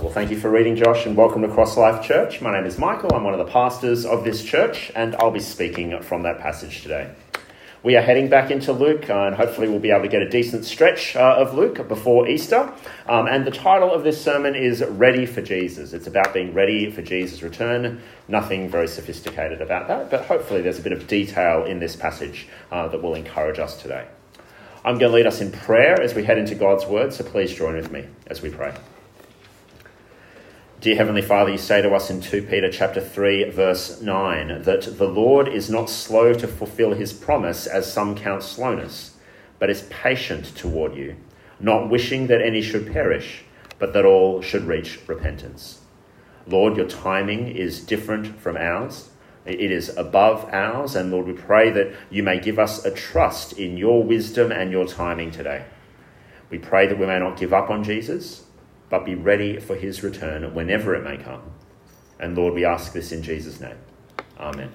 Well, thank you for reading, Josh, and welcome to Cross Life Church. My name is Michael. I'm one of the pastors of this church, and I'll be speaking from that passage today. We are heading back into Luke, and hopefully we'll be able to get a decent stretch of Luke before Easter. And the title of this sermon is Ready for Jesus. It's about being ready for Jesus' return. Nothing very sophisticated about that, but hopefully there's a bit of detail in this passage that will encourage us today. I'm going to lead us in prayer as we head into God's word, so please join with me as we pray. Dear Heavenly Father, you say to us in 2 Peter chapter 3, verse 9, that the Lord is not slow to fulfill his promise, as some count slowness, but is patient toward you, not wishing that any should perish, but that all should reach repentance. Lord, your timing is different from ours. It is above ours, and Lord, we pray that you may give us a trust in your wisdom and your timing today. We pray that we may not give up on Jesus, but be ready for his return whenever it may come. And Lord, we ask this in Jesus' name. Amen.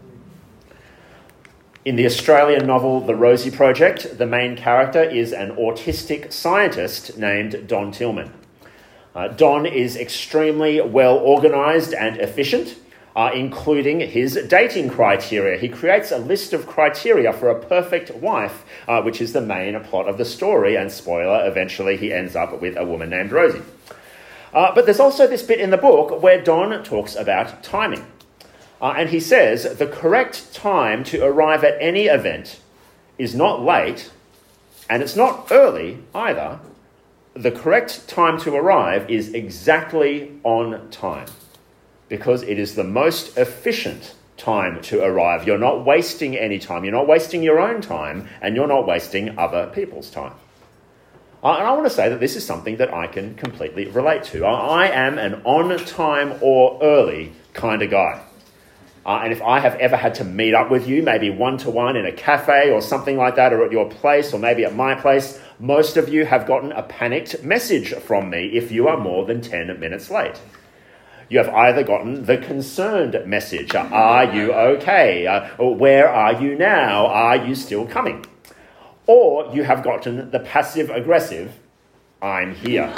In the Australian novel The Rosie Project, the main character is an autistic scientist named Don Tillman. Don is extremely well organised and efficient, including his dating criteria. He creates a list of criteria for a perfect wife, which is the main plot of the story, and spoiler, eventually he ends up with a woman named Rosie. But there's also this bit in the book where Don talks about timing. And he says the correct time to arrive at any event is not late, and it's not early either. The correct time to arrive is exactly on time, because it is the most efficient time to arrive. You're not wasting any time. You're not wasting your own time, and you're not wasting other people's time. And I want to say that this is something that I can completely relate to. I am an on-time or early kind of guy. And if I have ever had to meet up with you, maybe one-to-one in a cafe or something like that, or at your place, or maybe at my place, most of you have gotten a panicked message from me if you are more than 10 minutes late. You have either gotten the concerned message, are you okay? Or where are you now? Are you still coming? Or you have gotten the passive-aggressive, I'm here.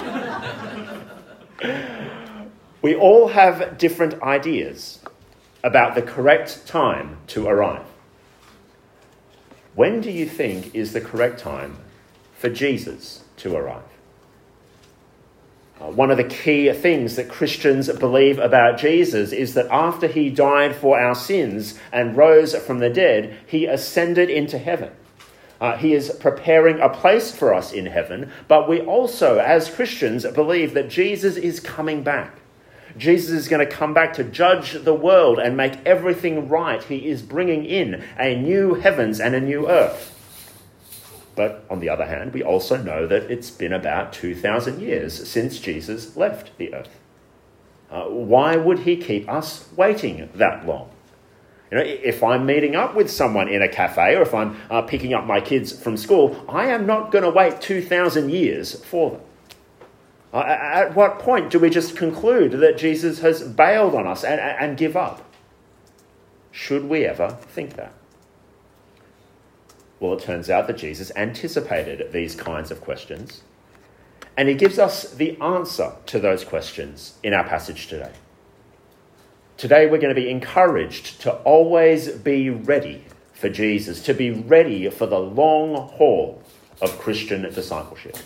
We all have different ideas about the correct time to arrive. When do you think is the correct time for Jesus to arrive? One of the key things that Christians believe about Jesus is that after he died for our sins and rose from the dead, he ascended into heaven. He is preparing a place for us in heaven, but we also, as Christians, believe that Jesus is coming back. Jesus is going to come back to judge the world and make everything right. He is bringing in a new heavens and a new earth. But on the other hand, we also know that it's been about 2,000 years since Jesus left the earth. Why would he keep us waiting that long? You know, if I'm meeting up with someone in a cafe, or if I'm picking up my kids from school, I am not going to wait 2,000 years for them. At what point do we just conclude that Jesus has bailed on us and give up? Should we ever think that? Well, it turns out that Jesus anticipated these kinds of questions, and he gives us the answer to those questions in our passage today. Today, we're going to be encouraged to always be ready for Jesus, to be ready for the long haul of Christian discipleship.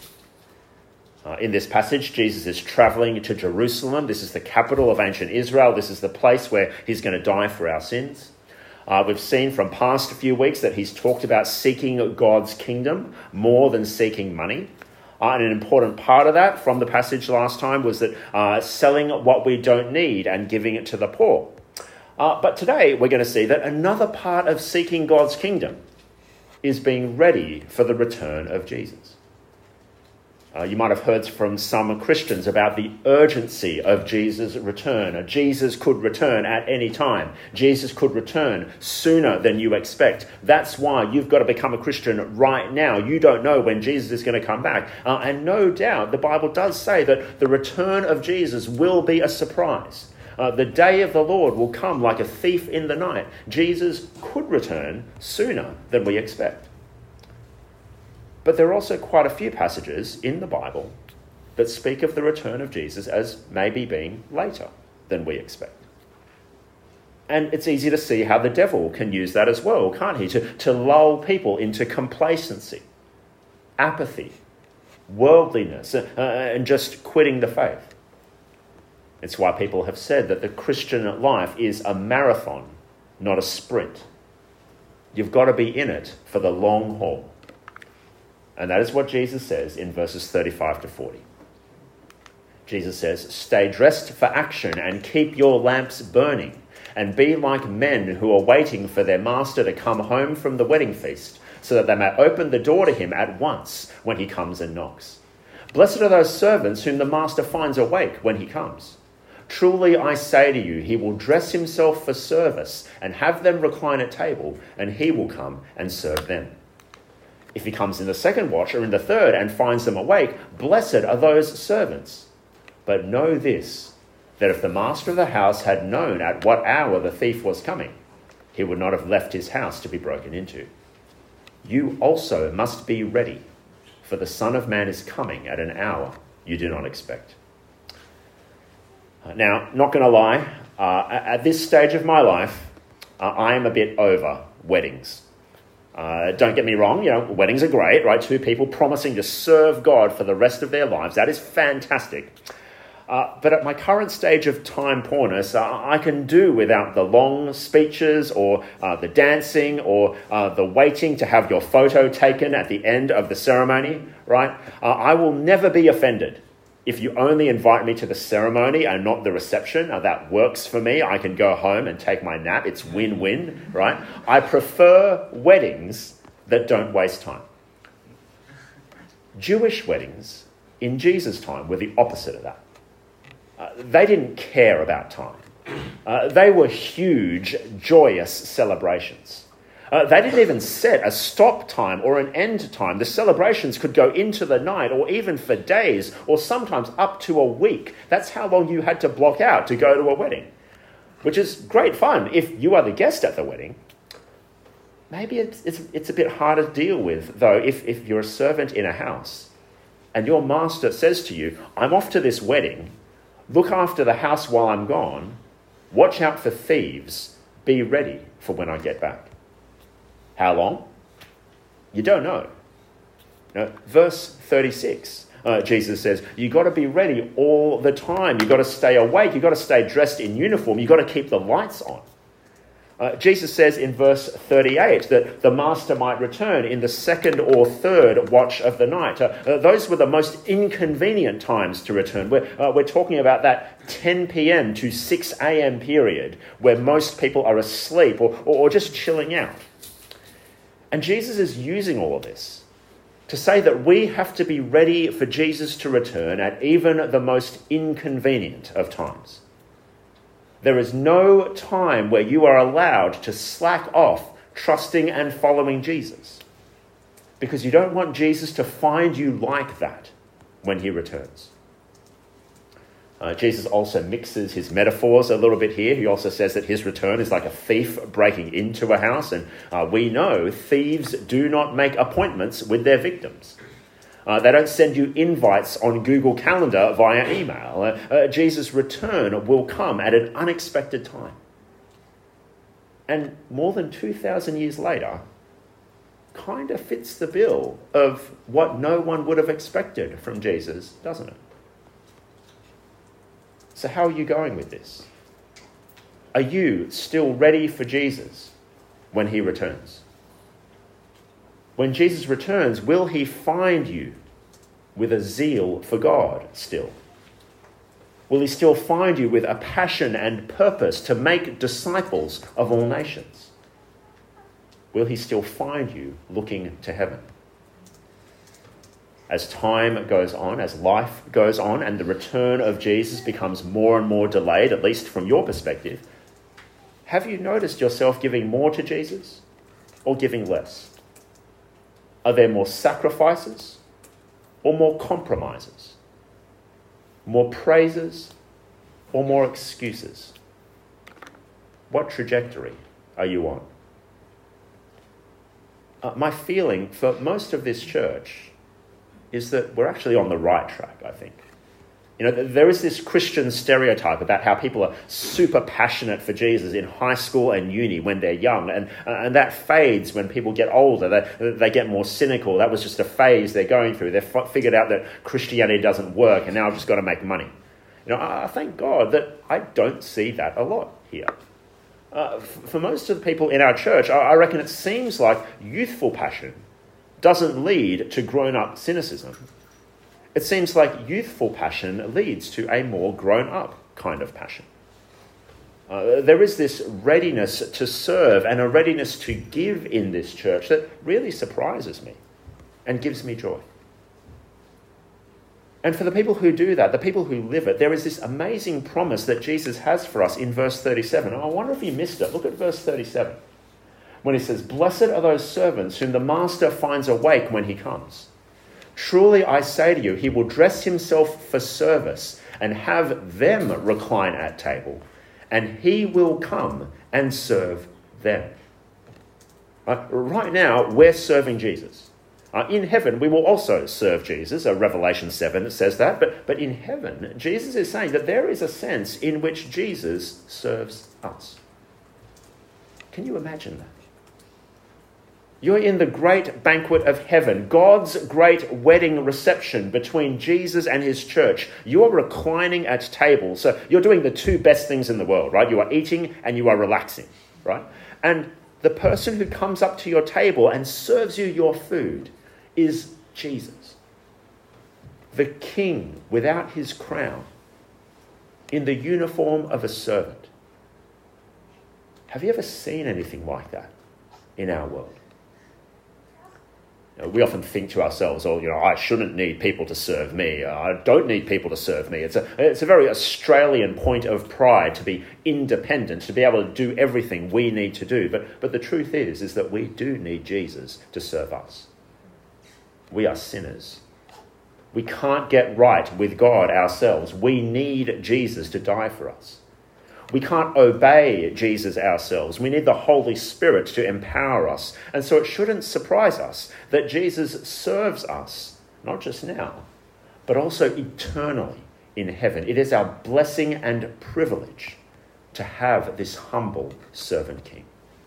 In this passage, Jesus is travelling to Jerusalem. This is the capital of ancient Israel. This is the place where he's going to die for our sins. We've seen from past few weeks that he's talked about seeking God's kingdom more than seeking money. And an important part of that from the passage last time was that selling what we don't need and giving it to the poor. But today we're going to see that another part of seeking God's kingdom is being ready for the return of Jesus. You might have heard from some Christians about the urgency of Jesus' return. Jesus could return at any time. Jesus could return sooner than you expect. That's why you've got to become a Christian right now. You don't know when Jesus is going to come back. And no doubt the Bible does say that the return of Jesus will be a surprise. The day of the Lord will come like a thief in the night. Jesus could return sooner than we expect. But there are also quite a few passages in the Bible that speak of the return of Jesus as maybe being later than we expect. And it's easy to see how the devil can use that as well, can't he? To lull people into complacency, apathy, worldliness, and just quitting the faith. It's why people have said that the Christian life is a marathon, not a sprint. You've got to be in it for the long haul. And that is what Jesus says in verses 35 to 40. Jesus says, "Stay dressed for action and keep your lamps burning, and be like men who are waiting for their master to come home from the wedding feast, so that they may open the door to him at once when he comes and knocks. Blessed are those servants whom the master finds awake when he comes. Truly I say to you, he will dress himself for service and have them recline at table, and he will come and serve them. If he comes in the second watch or in the third and finds them awake, blessed are those servants. But know this, that if the master of the house had known at what hour the thief was coming, he would not have left his house to be broken into. You also must be ready, for the Son of Man is coming at an hour you do not expect." Now, not going to lie, at this stage of my life, I am a bit over weddings. Don't get me wrong, weddings are great, right? Two people promising to serve God for the rest of their lives. That is fantastic. But at my current stage of time poorness, I can do without the long speeches or the dancing or the waiting to have your photo taken at the end of the ceremony, right? I will never be offended if you only invite me to the ceremony and not the reception. That works for me. I can go home and take my nap. It's win-win, right? I prefer weddings that don't waste time. Jewish weddings in Jesus' time were the opposite of that. They didn't care about time. They were huge, joyous celebrations. They didn't even set a stop time or an end time. The celebrations could go into the night or even for days or sometimes up to a week. That's how long you had to block out to go to a wedding, which is great fun if you are the guest at the wedding. Maybe it's a bit harder to deal with, though, if you're a servant in a house and your master says to you, "I'm off to this wedding. Look after the house while I'm gone. Watch out for thieves. Be ready for when I get back." How long? You don't know. Verse 36, Jesus says, you've got to be ready all the time. You've got to stay awake. You've got to stay dressed in uniform. You've got to keep the lights on. Jesus says in verse 38 that the master might return in the second or third watch of the night. Those were the most inconvenient times to return. We're talking about that 10 p.m. to 6 a.m. period where most people are asleep or just chilling out. And Jesus is using all of this to say that we have to be ready for Jesus to return at even the most inconvenient of times. There is no time where you are allowed to slack off trusting and following Jesus, because you don't want Jesus to find you like that when he returns. Jesus also mixes his metaphors a little bit here. He also says that his return is like a thief breaking into a house, and we know thieves do not make appointments with their victims. They don't send you invites on Google Calendar via email. Jesus' return will come at an unexpected time. And more than 2,000 years later, kind of fits the bill of what no one would have expected from Jesus, doesn't it? So how are you going with this? Are you still ready for Jesus when he returns? When Jesus returns, will he find you with a zeal for God still? Will he still find you with a passion and purpose to make disciples of all nations? Will he still find you looking to heaven? As time goes on, as life goes on, and the return of Jesus becomes more and more delayed, at least from your perspective, have you noticed yourself giving more to Jesus or giving less? Are there more sacrifices or more compromises? More praises or more excuses? What trajectory are you on? My feeling for most of this church is that we're actually on the right track, I think. There is this Christian stereotype about how people are super passionate for Jesus in high school and uni when they're young, and that fades when people get older. They get more cynical. That was just a phase they're going through. They've figured out that Christianity doesn't work, and now I've just got to make money. I thank God that I don't see that a lot here. For most of the people in our church, I reckon it seems like youthful passion doesn't lead to grown-up cynicism. It seems like youthful passion leads to a more grown-up kind of passion. There is this readiness to serve and a readiness to give in this church that really surprises me and gives me joy. And for the people who do that, the people who live it, there is this amazing promise that Jesus has for us in verse 37. I wonder if you missed it. Look at verse 37. When he says, "Blessed are those servants whom the master finds awake when he comes. Truly I say to you, he will dress himself for service and have them recline at table, and he will come and serve them." Right now, we're serving Jesus. In heaven, we will also serve Jesus. Revelation 7 says that. But in heaven, Jesus is saying that there is a sense in which Jesus serves us. Can you imagine that? You're in the great banquet of heaven, God's great wedding reception between Jesus and his church. You are reclining at tables. So you're doing the two best things in the world, right? You are eating and you are relaxing, right? And the person who comes up to your table and serves you your food is Jesus, the king without his crown, in the uniform of a servant. Have you ever seen anything like that in our world? We often think to ourselves, I shouldn't need people to serve me. I don't need people to serve me. It's a very Australian point of pride to be independent, to be able to do everything we need to do. But the truth is that we do need Jesus to serve us. We are sinners. We can't get right with God ourselves. We need Jesus to die for us. We can't obey Jesus ourselves. We need the Holy Spirit to empower us. And so it shouldn't surprise us that Jesus serves us, not just now, but also eternally in heaven. It is our blessing and privilege to have this humble servant king.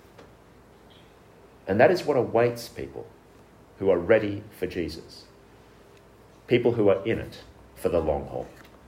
And that is what awaits people who are ready for Jesus. People who are in it for the long haul.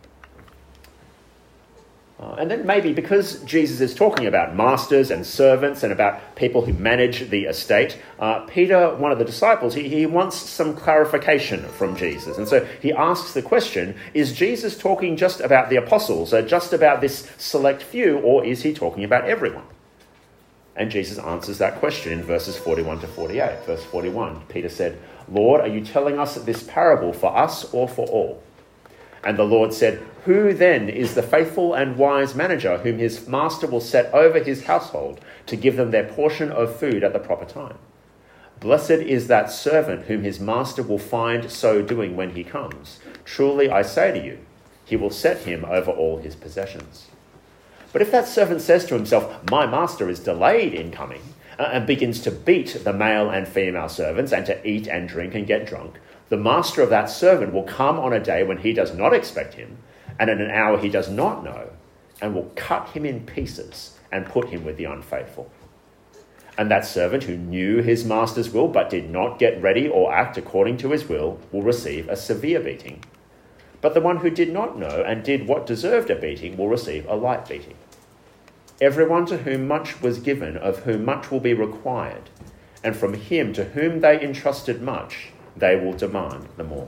And then maybe because Jesus is talking about masters and servants and about people who manage the estate, Peter, one of the disciples, he wants some clarification from Jesus. And so he asks the question, is Jesus talking just about the apostles, or just about this select few, or is he talking about everyone? And Jesus answers that question in verses 41 to 48. Verse 41, Peter said, "Lord, are you telling us this parable for us or for all?" And the Lord said, "Who then is the faithful and wise manager whom his master will set over his household to give them their portion of food at the proper time? Blessed is that servant whom his master will find so doing when he comes. Truly I say to you, he will set him over all his possessions. But if that servant says to himself, 'My master is delayed in coming,' and begins to beat the male and female servants and to eat and drink and get drunk, the master of that servant will come on a day when he does not expect him, and at an hour he does not know, and will cut him in pieces and put him with the unfaithful. And that servant who knew his master's will but did not get ready or act according to his will receive a severe beating. But the one who did not know and did what deserved a beating will receive a light beating. Everyone to whom much was given, of whom much will be required, and from him to whom they entrusted much, they will demand the more."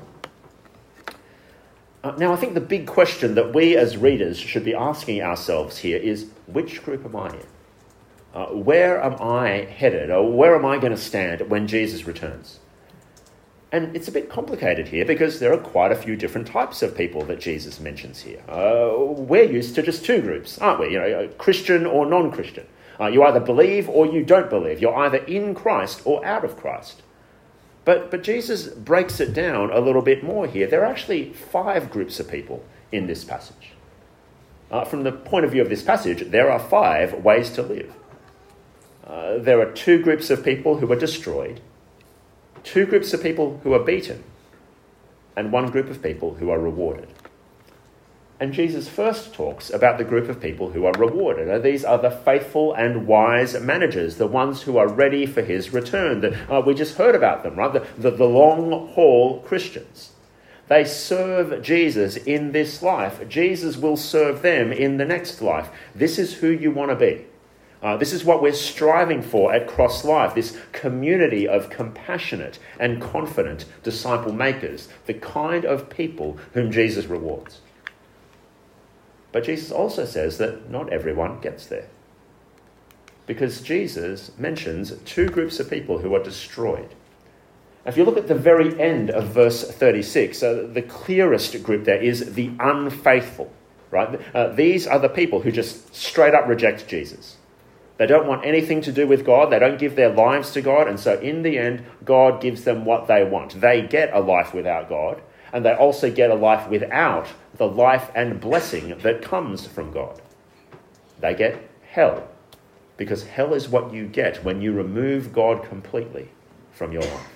Now, I think the big question that we as readers should be asking ourselves here is, which group am I in? Where am I headed? Or where am I going to stand when Jesus returns? And it's a bit complicated here because there are quite a few different types of people that Jesus mentions here. We're used to just two groups, aren't we? Christian or non-Christian. You either believe or you don't believe. You're either in Christ or out of Christ. But Jesus breaks it down a little bit more here. There are actually 5 groups of people in this passage. From the point of view of this passage, there are 5 ways to live. There are 2 groups of people who are destroyed, 2 groups of people who are beaten, and 1 group of people who are rewarded. And Jesus first talks about the group of people who are rewarded. These are the faithful and wise managers, the ones who are ready for his return. We just heard about them, right? The long-haul Christians. They serve Jesus in this life. Jesus will serve them in the next life. This is who you want to be. This is what we're striving for at Cross Life, this community of compassionate and confident disciple makers, the kind of people whom Jesus rewards. But Jesus also says that not everyone gets there, because Jesus mentions two groups of people who are destroyed. If you look at the very end of verse 36, the clearest group there is the unfaithful, right? These are the people who just straight up reject Jesus. They don't want anything to do with God. They don't give their lives to God. And so in the end, God gives them what they want. They get a life without God, and they also get a life without the life and blessing that comes from God. They get hell, because hell is what you get when you remove God completely from your life.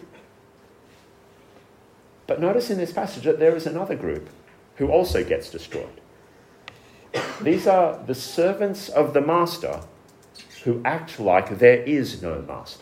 But notice in this passage that there is another group who also gets destroyed. These are the servants of the master who act like there is no master.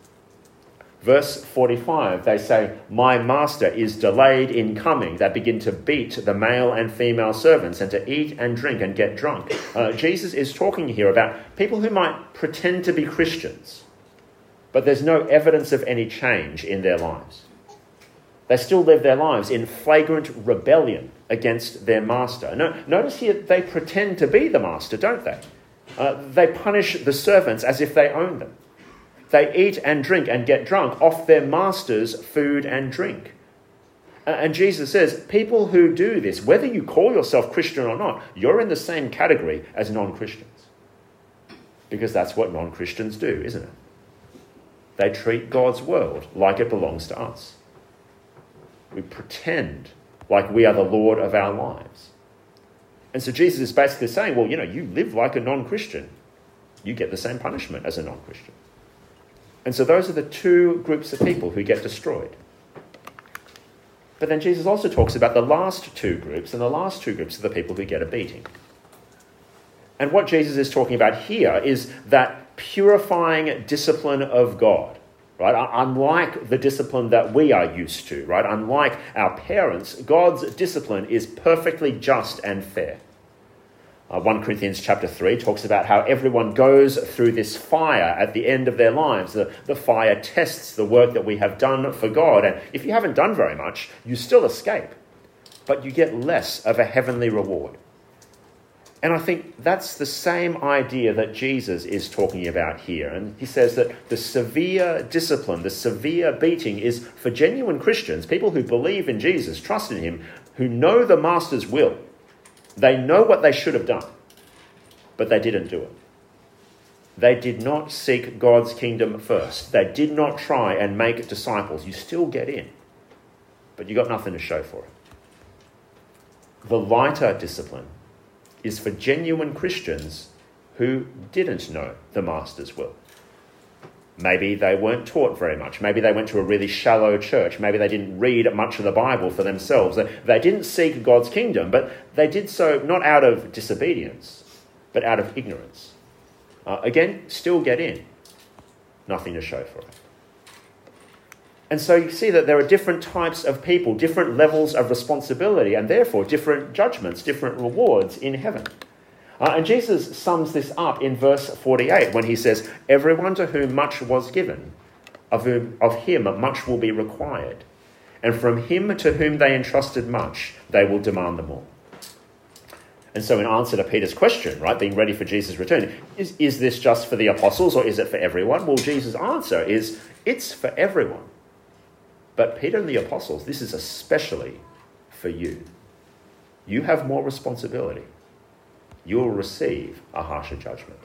Verse 45, they say, "My master is delayed in coming." They begin to beat the male and female servants and to eat and drink and get drunk. Jesus is talking here about people who might pretend to be Christians, but there's no evidence of any change in their lives. They still live their lives in flagrant rebellion against their master. Notice here, they pretend to be the master, don't they? They punish the servants as if they own them. They eat and drink and get drunk off their master's food and drink. And Jesus says, people who do this, whether you call yourself Christian or not, you're in the same category as non-Christians. Because that's what non-Christians do, isn't it? They treat God's world like it belongs to us. We pretend like we are the Lord of our lives. And so Jesus is basically saying, well, you live like a non-Christian. You get the same punishment as a non-Christian. And so those are the two groups of people who get destroyed. But then Jesus also talks about the last two groups, and the last two groups are the people who get a beating. And what Jesus is talking about here is that purifying discipline of God. Right? Unlike the discipline that we are used to, right? Unlike our parents, God's discipline is perfectly just and fair. 1 Corinthians chapter 3 talks about how everyone goes through this fire at the end of their lives. The fire tests the work that we have done for God. And if you haven't done very much, you still escape. But you get less of a heavenly reward. And I think that's the same idea that Jesus is talking about here. And he says that the severe discipline, the severe beating is for genuine Christians, people who believe in Jesus, trust in him, who know the master's will. They know what they should have done, but they didn't do it. They did not seek God's kingdom first. They did not try and make disciples. You still get in, but you got nothing to show for it. The lighter discipline is for genuine Christians who didn't know the master's will. Maybe they weren't taught very much. Maybe they went to a really shallow church. Maybe they didn't read much of the Bible for themselves. They didn't seek God's kingdom, but they did so not out of disobedience, but out of ignorance. Again, still get in. Nothing to show for it. And so you see that there are different types of people, different levels of responsibility, and therefore different judgments, different rewards in heaven. And Jesus sums this up in verse 48 when he says, "Everyone to whom much was given, of him much will be required. And from him to whom they entrusted much, they will demand the more." And so in answer to Peter's question, right, being ready for Jesus' return, is this just for the apostles or is it for everyone? Well, Jesus' answer is, it's for everyone. But Peter and the apostles, this is especially for you. You have more responsibility. You will receive a harsher judgment.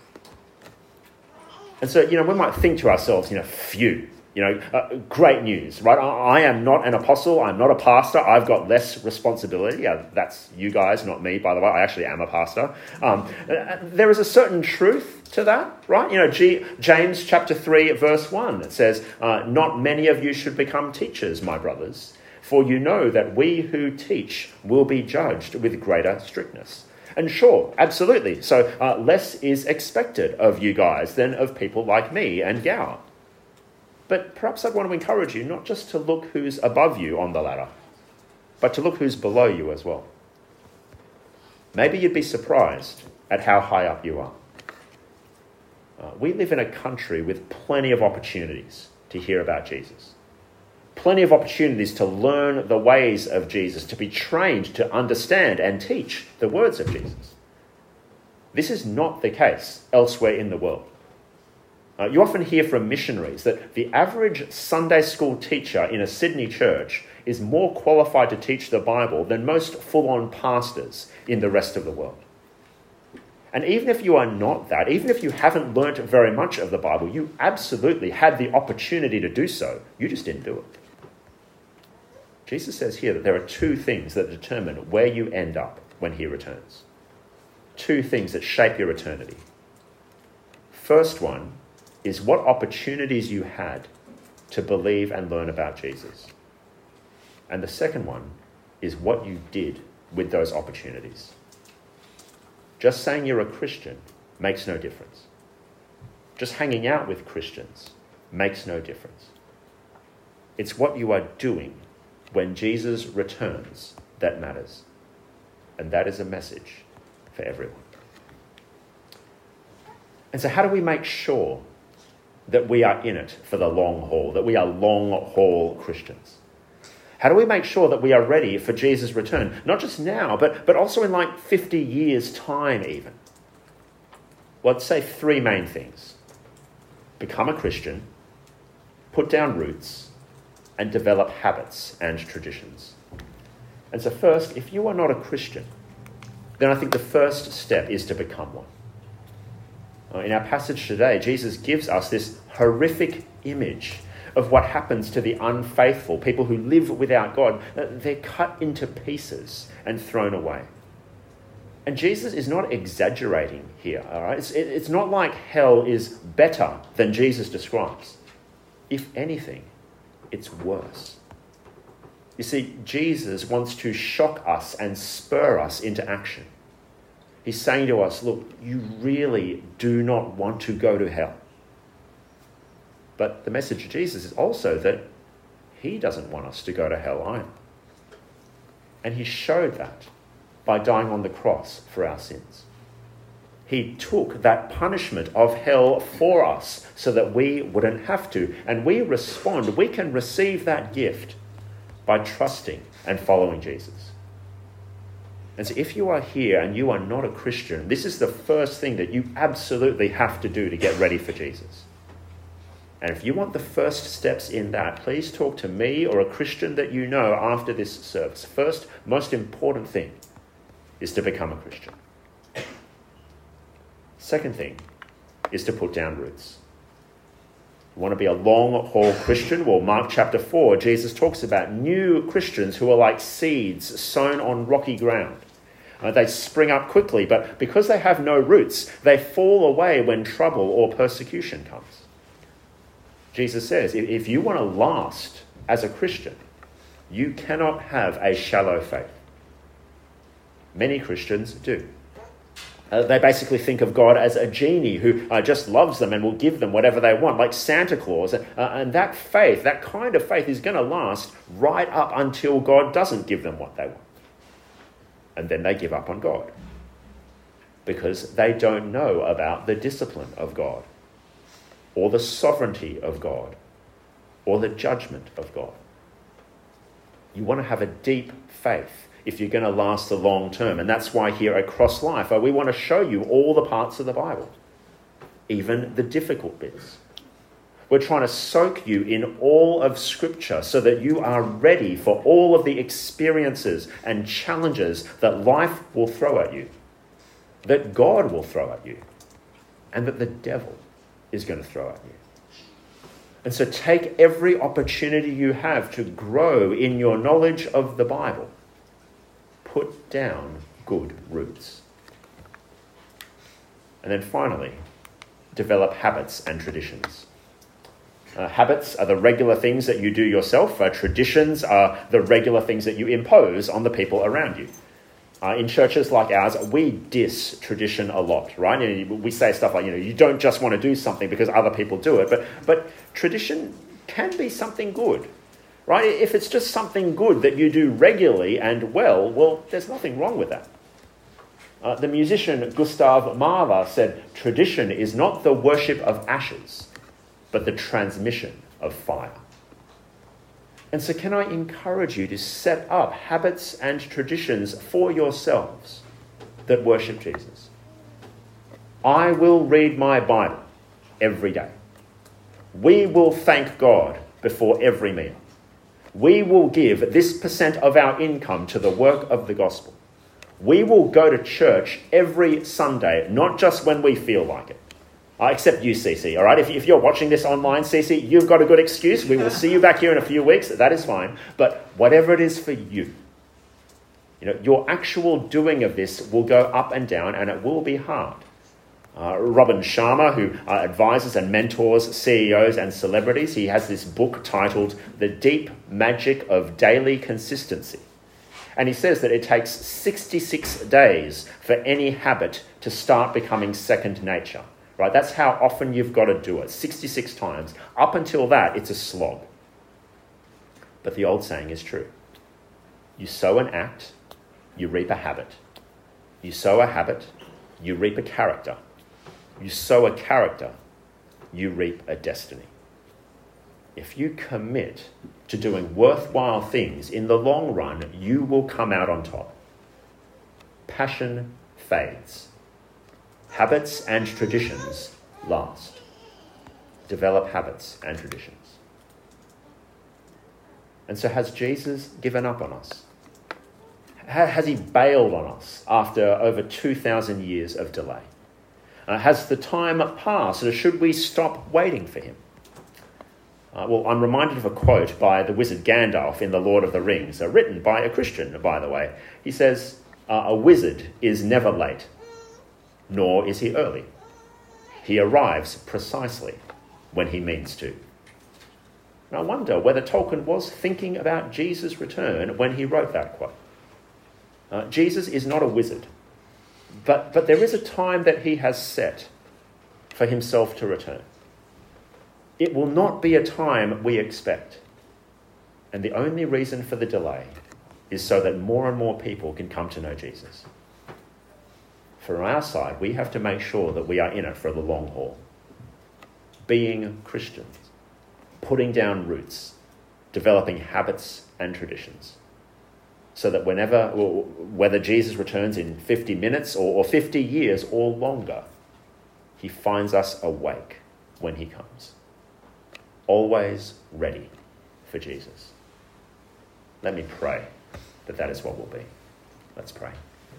And so, we might think to ourselves, phew, great news, right? I am not an apostle. I'm not a pastor. I've got less responsibility. That's you guys, not me, by the way. I actually am a pastor. There is a certain truth to that, right? James chapter 3, verse 1, it says, "Not many of you should become teachers, my brothers, for you know that we who teach will be judged with greater strictness. And sure, absolutely. So less is expected of you guys than of people like me and Gower. But perhaps I'd want to encourage you not just to look who's above you on the ladder, but to look who's below you as well. Maybe you'd be surprised at how high up you are. We live in a country with plenty of opportunities to hear about Jesus. Plenty of opportunities to learn the ways of Jesus, to be trained to understand and teach the words of Jesus. This is not the case elsewhere in the world. You often hear from missionaries that the average Sunday school teacher in a Sydney church is more qualified to teach the Bible than most full-on pastors in the rest of the world. And even if you are not that, even if you haven't learnt very much of the Bible, you absolutely had the opportunity to do so. You just didn't do it. Jesus says here that there are two things that determine where you end up when he returns. Two things that shape your eternity. First one is what opportunities you had to believe and learn about Jesus. And the second one is what you did with those opportunities. Just saying you're a Christian makes no difference. Just hanging out with Christians makes no difference. It's what you are doing when Jesus returns that matters. And that is a message for everyone. And so how do we make sure that we are in it for the long haul, that we are long-haul Christians? How do we make sure that we are ready for Jesus' return? Not just now, but also in like 50 years' time even. Well, I'd say three main things. Become a Christian, put down roots, and develop habits and traditions. And so first, if you are not a Christian, then I think the first step is to become one. In our passage today, Jesus gives us this horrific image of what happens to the unfaithful, people who live without God. They're cut into pieces and thrown away. And Jesus is not exaggerating here, all right? It's not like hell is better than Jesus describes. If anything, it's worse. You see, Jesus wants to shock us and spur us into action. He's saying to us, look, you really do not want to go to hell. But the message of Jesus is also that he doesn't want us to go to hell either. And he showed that by dying on the cross for our sins. He took that punishment of hell for us so that we wouldn't have to. And we can receive that gift by trusting and following Jesus. And so if you are here and you are not a Christian, this is the first thing that you absolutely have to do to get ready for Jesus. And if you want the first steps in that, please talk to me or a Christian that you know after this service. First, most important thing is to become a Christian. Second thing is to put down roots. You want to be a long-haul Christian? Well, Mark chapter 4, Jesus talks about new Christians who are like seeds sown on rocky ground. They spring up quickly, but because they have no roots, they fall away when trouble or persecution comes. Jesus says, if you want to last as a Christian, you cannot have a shallow faith. Many Christians do. They basically think of God as a genie who just loves them and will give them whatever they want, like Santa Claus. And that faith, that kind of faith, is going to last right up until God doesn't give them what they want. And then they give up on God because they don't know about the discipline of God, or the sovereignty of God, or the judgment of God. You want to have a deep faith if you're going to last the long term. And that's why here at Cross Life, we want to show you all the parts of the Bible, even the difficult bits. We're trying to soak you in all of Scripture so that you are ready for all of the experiences and challenges that life will throw at you, that God will throw at you, and that the devil is going to throw at you. And so take every opportunity you have to grow in your knowledge of the Bible. Put down good roots. And then finally, develop habits and traditions. Habits are the regular things that you do yourself. Traditions are the regular things that you impose on the people around you. In churches like ours, we diss tradition a lot, right? And we say stuff like, you don't just want to do something because other people do it, but tradition can be something good, right? If it's just something good that you do regularly and well, there's nothing wrong with that. The musician Gustav Mahler said, tradition is not the worship of ashes, but the transmission of fire. And so can I encourage you to set up habits and traditions for yourselves that worship Jesus? I will read my Bible every day. We will thank God before every meal. We will give this % of our income to the work of the gospel. We will go to church every Sunday, not just when we feel like it. Except you, Cece, all right? If you're watching this online, Cece, you've got a good excuse. We will see you back here in a few weeks. That is fine. But whatever it is for you, your actual doing of this will go up and down, and it will be hard. Robin Sharma, who advises and mentors CEOs and celebrities, he has this book titled The Deep Magic of Daily Consistency. And he says that it takes 66 days for any habit to start becoming second nature. Right, that's how often you've got to do it, 66 times. Up until that, it's a slog. But the old saying is true. You sow an act, you reap a habit. You sow a habit, you reap a character. You sow a character, you reap a destiny. If you commit to doing worthwhile things, in the long run, you will come out on top. Passion fades. Habits and traditions last. Develop habits and traditions. And so has Jesus given up on us? Has he bailed on us after over 2,000 years of delay? Has the time passed, or should we stop waiting for him? Well, I'm reminded of a quote by the wizard Gandalf in The Lord of the Rings, written by a Christian, by the way. He says, a wizard is never late, nor is he early. He arrives precisely when he means to. And I wonder whether Tolkien was thinking about Jesus' return when he wrote that quote. Jesus is not a wizard, but there is a time that he has set for himself to return. It will not be a time we expect. And the only reason for the delay is so that more and more people can come to know Jesus. From our side, we have to make sure that we are in it for the long haul. Being Christians, putting down roots, developing habits and traditions, so that whether Jesus returns in 50 minutes or 50 years or longer, he finds us awake when he comes. Always ready for Jesus. Let me pray that is what will be. Let's pray.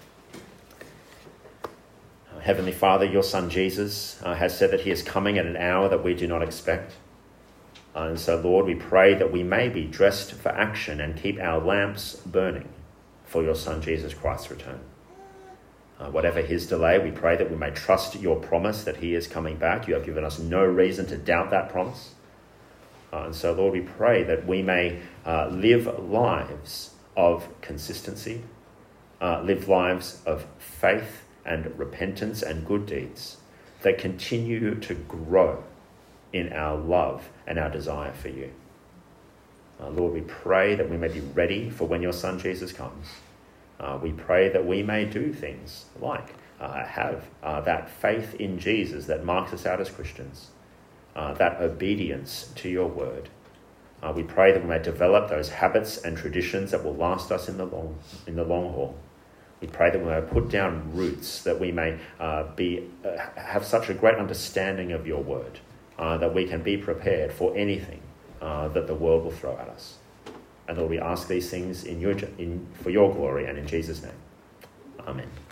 Heavenly Father, your Son Jesus has said that he is coming at an hour that we do not expect. And so, Lord, we pray that we may be dressed for action and keep our lamps burning for your Son Jesus Christ's return. Whatever his delay, we pray that we may trust your promise that he is coming back. You have given us no reason to doubt that promise. And so, Lord, we pray that we may live lives of consistency, live lives of faith and repentance and good deeds that continue to grow in our love and our desire for you. Lord, we pray that we may be ready for when your Son Jesus comes. We pray that we may do things like have that faith in Jesus that marks us out as Christians, that obedience to your word. We pray that we may develop those habits and traditions that will last us in the long haul. We pray that we may put down roots, that we may have such a great understanding of your word, that we can be prepared for anything that the world will throw at us. And Lord, we ask these things for your glory and in Jesus' name. Amen.